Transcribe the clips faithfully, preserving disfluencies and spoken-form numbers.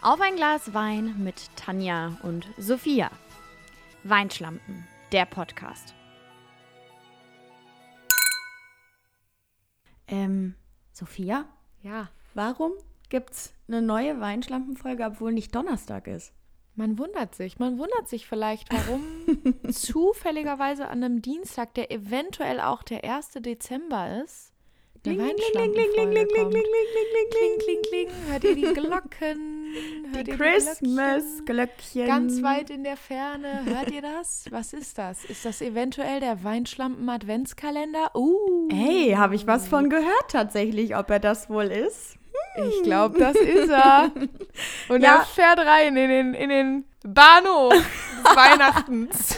Auf ein Glas Wein mit Tanja und Sophia. Weinschlampen, der Podcast. Ähm, Sophia? Ja. Warum gibt's eine neue Weinschlampenfolge, obwohl nicht Donnerstag ist? Man wundert sich. Man wundert sich vielleicht, warum zufälligerweise an einem Dienstag, der eventuell auch der erste Dezember ist, eine Weinschlampenfolge kommt. Kling, kling, kling. Hört ihr die Glocken? Hört Die ihr Christmas-Glöckchen. Ganz weit in der Ferne. Hört ihr das? Was ist das? Ist das eventuell der Weinschlampen-Adventskalender? Uh. Hey, habe ich was von gehört tatsächlich, ob er das wohl ist? Ich glaube, das ist er. Und Ja. er fährt rein in den, in den Bahnhof des Weihnachtens.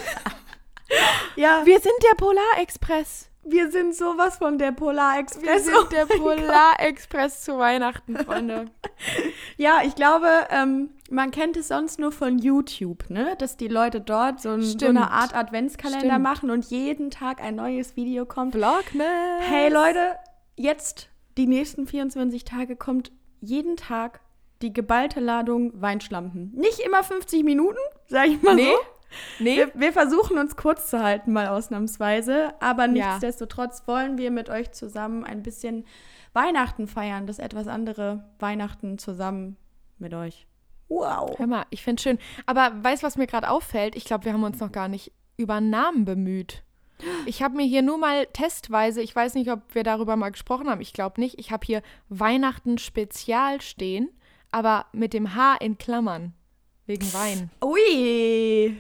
Ja, wir, Wir sind der Polarexpress. wir sind sowas von der Wir Polarexpress. sind der Polarexpress zu Weihnachten, Freunde. Ja, ich glaube, ähm, man kennt es sonst nur von YouTube, ne? Dass die Leute dort so, ein, so Stimmt. eine Art Adventskalender Stimmt. machen und jeden Tag ein neues Video kommt. Vlogmas. Hey Leute, jetzt die nächsten vierundzwanzig Tage kommt jeden Tag die geballte Ladung Weinschlampen. Nicht immer fünfzig Minuten, sag ich mal Nee. so. Nee. Wir, wir versuchen uns kurz zu halten, mal ausnahmsweise. Aber Ja. nichtsdestotrotz wollen wir mit euch zusammen ein bisschen Weihnachten feiern. Das etwas andere Weihnachten zusammen mit euch. Wow. Hör mal, ich finde schön. Aber weißt du, was mir gerade auffällt? Ich glaube, wir haben uns noch gar nicht über Namen bemüht. Ich habe mir hier nur mal testweise, ich weiß nicht, ob wir darüber mal gesprochen haben, ich glaube nicht, ich habe hier Weihnachten Spezial stehen, aber mit dem H in Klammern, wegen Wein. Ui.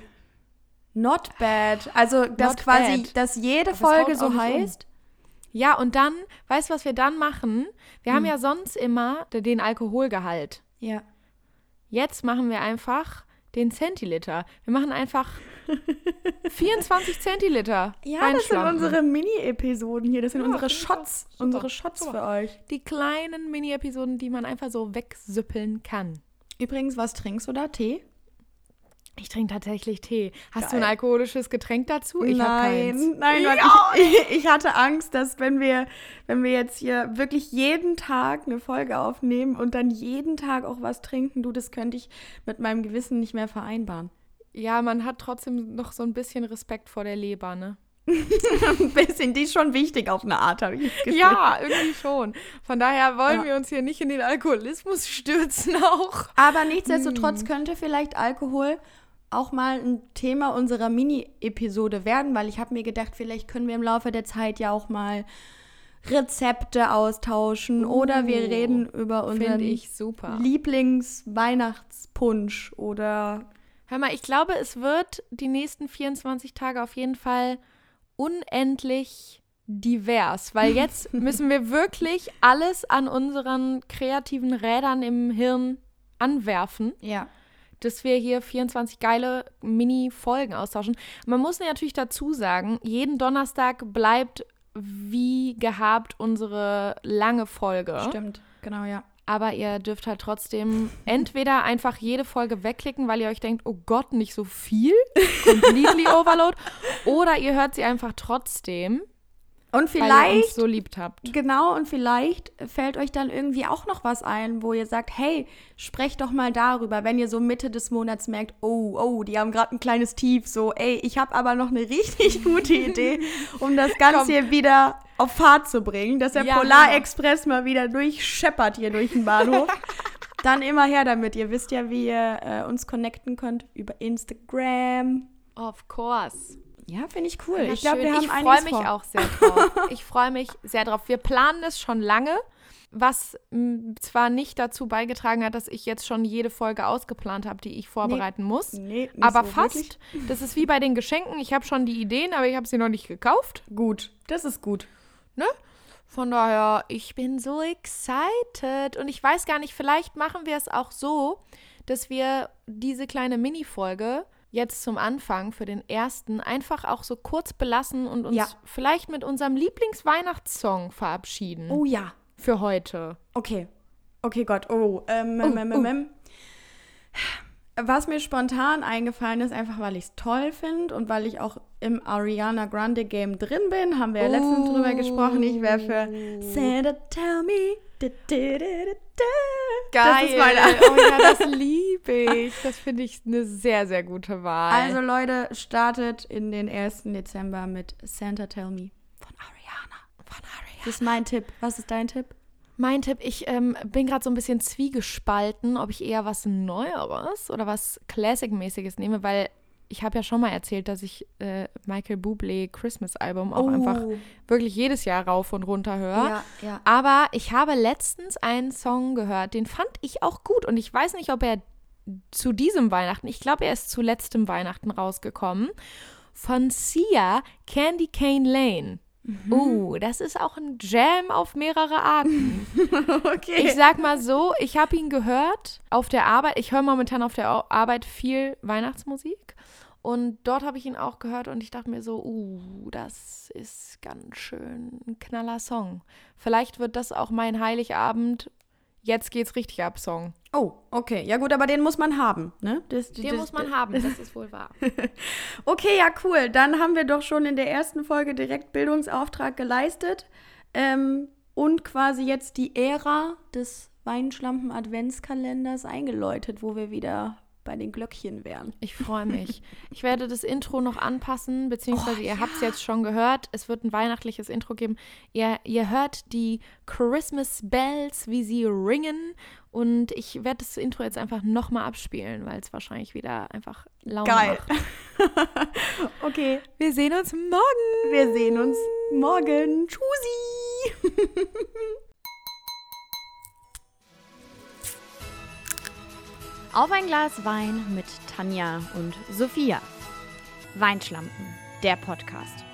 Not bad. Also, dass Not quasi, bad. dass jede Das Folge haut auch so nicht um. heißt. Ja, und dann, weißt du, was wir dann machen? Wir Hm. haben ja sonst immer den Alkoholgehalt. Ja. Jetzt machen wir einfach den Zentiliter. Wir machen einfach vierundzwanzig Zentiliter. Ja, das sind Weinschlampen. unsere Mini-Episoden hier. Das sind Ja, unsere finde ich Shots. auch. Super. Unsere Shots Super. für euch. Die kleinen Mini-Episoden, die man einfach so wegsüppeln kann. Übrigens, was trinkst du da? Tee? Ich trinke tatsächlich Tee. Hast Geil. du ein alkoholisches Getränk dazu? Ich habe nein, keins. nein, weil Ja. ich, ich hatte Angst, dass wenn wir, wenn wir jetzt hier wirklich jeden Tag eine Folge aufnehmen und dann jeden Tag auch was trinken, du, das könnte ich mit meinem Gewissen nicht mehr vereinbaren. Ja, man hat trotzdem noch so ein bisschen Respekt vor der Leber, ne? Ein bisschen, die ist schon wichtig auf eine Art, habe ich das Gefühl. Ja, irgendwie schon. Von daher wollen Ja. wir uns hier nicht in den Alkoholismus stürzen auch. Aber nichtsdestotrotz Hm. könnte vielleicht Alkohol auch mal ein Thema unserer Mini-Episode werden, weil ich habe mir gedacht, vielleicht können wir im Laufe der Zeit ja auch mal Rezepte austauschen Uh, oder wir reden über unseren Finde ich super. Lieblings-Weihnachtspunsch oder Hör mal, ich glaube, es wird die nächsten vierundzwanzig Tage auf jeden Fall unendlich divers, weil jetzt müssen wir wirklich alles an unseren kreativen Rädern im Hirn anwerfen, ja. dass wir hier vierundzwanzig geile Mini-Folgen austauschen. Man muss natürlich dazu sagen, jeden Donnerstag bleibt wie gehabt unsere lange Folge. Stimmt, genau, ja. Aber ihr dürft halt trotzdem entweder einfach jede Folge wegklicken, weil ihr euch denkt, oh Gott, nicht so viel, completely overload, oder ihr hört sie einfach trotzdem, Und weil ihr vielleicht uns so liebt habt. Genau, und vielleicht fällt euch dann irgendwie auch noch was ein, wo ihr sagt, hey, sprecht doch mal darüber, wenn ihr so Mitte des Monats merkt, oh, oh, die haben gerade ein kleines Tief, so, ey, ich habe aber noch eine richtig gute Idee, um das Ganze Komm. hier wieder auf Fahrt zu bringen, dass der Ja, Polarexpress mal wieder durchscheppert hier durch den Bahnhof. Dann immer her damit. Ihr wisst ja, wie ihr äh, uns connecten könnt über Instagram. Of course. Ja, finde ich cool. Ja, ich glaube, schön. wir haben Ich einiges freue mich vor. auch sehr drauf. Ich freue mich sehr drauf. Wir planen es schon lange, was m, zwar nicht dazu beigetragen hat, dass ich jetzt schon jede Folge ausgeplant habe, die ich vorbereiten muss. Nee, nicht Aber so fast. wirklich. Das ist wie bei den Geschenken. Ich habe schon die Ideen, aber ich habe sie noch nicht gekauft. Gut, das ist gut. Ne? Von daher, ich bin so excited. Und ich weiß gar nicht, vielleicht machen wir es auch so, dass wir diese kleine Mini-Folge jetzt zum Anfang für den ersten einfach auch so kurz belassen und uns Ja. vielleicht mit unserem Lieblingsweihnachtssong verabschieden. Oh ja. Für heute. Okay. Okay, Gott. Oh. Ähm, Oh, ähm, ähm, oh. ähm. Was mir spontan eingefallen ist, einfach weil ich es toll finde und weil ich auch im Ariana Grande Game drin bin, haben wir ja letztens Oh. drüber gesprochen. Ich wäre für Santa Tell Me. Du, du, du, du, du. Geil. Das ist meine Oh ja, das liebe ich. Das finde ich eine sehr, sehr gute Wahl. Also Leute, startet in den ersten Dezember mit Santa Tell Me von Ariana. Von Ariana. Das ist mein Tipp. Was ist dein Tipp? Mein Tipp, ich ähm, bin gerade so ein bisschen zwiegespalten, ob ich eher was Neueres oder was Classic-mäßiges nehme, weil ich habe ja schon mal erzählt, dass ich äh, Michael Bublé Christmas Album auch einfach wirklich jedes Jahr rauf und runter höre. Ja, ja. Aber ich habe letztens einen Song gehört, den fand ich auch gut und ich weiß nicht, ob er zu diesem Weihnachten, ich glaube, er ist zu letztem Weihnachten rausgekommen, von Sia, Candy Cane Lane. Mhm. Uh, das ist auch ein Jam auf mehrere Arten. Okay. Ich sag mal so, ich habe ihn gehört auf der Arbeit. Ich höre momentan auf der Arbeit viel Weihnachtsmusik. Und dort habe ich ihn auch gehört und ich dachte mir so, uh, das ist ganz schön ein knaller Song. Vielleicht wird das auch mein Heiligabend, jetzt geht's richtig ab Song. Oh, okay. Ja gut, aber den muss man haben, ne? Das, Den das, muss man haben, das ist wohl wahr. Okay, ja, cool. Dann haben wir doch schon in der ersten Folge direkt Bildungsauftrag geleistet ähm, und quasi jetzt die Ära des Weinschlampen-Adventskalenders eingeläutet, wo wir wieder bei den Glöckchen wären. Ich freue mich. Ich werde das Intro noch anpassen, beziehungsweise Oh, ihr ja. habt es jetzt schon gehört. Es wird ein weihnachtliches Intro geben. Ihr, ihr hört die Christmas Bells, wie sie ringen. Und ich werde das Intro jetzt einfach nochmal abspielen, weil es wahrscheinlich wieder einfach Laune Geil. macht. Okay, Wir sehen uns morgen. wir sehen uns morgen. Tschüssi. Auf ein Glas Wein mit Tanja und Sophia. Weinschlampen, der Podcast.